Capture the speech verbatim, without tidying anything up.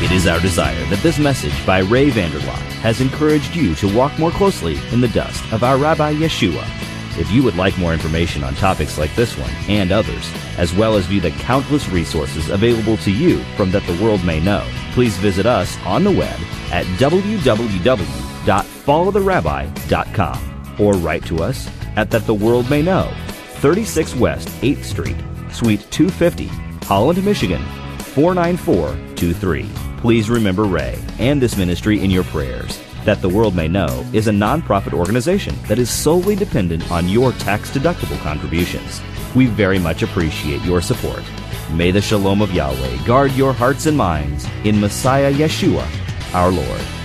It is our desire that this message by Ray Vander Laan has encouraged you to walk more closely in the dust of our Rabbi Yeshua. If you would like more information on topics like this one and others, as well as view the countless resources available to you from That the World May Know, please visit us on the web at w w w dot follow the rabbi dot com or write to us at That the World May Know, thirty-six West eighth Street, Suite two fifty, Holland, Michigan, four nine four two three. Please remember Ray and this ministry in your prayers. That the World May Know is a non-profit organization that is solely dependent on your tax-deductible contributions. We very much appreciate your support. May the shalom of Yahweh guard your hearts and minds in Messiah Yeshua, our Lord.